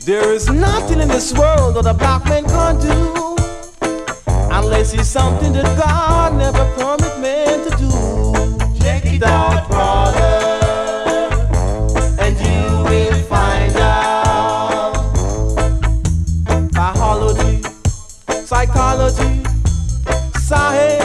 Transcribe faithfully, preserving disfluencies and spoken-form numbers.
There is nothing in this world that a black man can't do, unless it's something that God never permit man to do. Check it out, brother, and you will find out. Biology, psychology, science.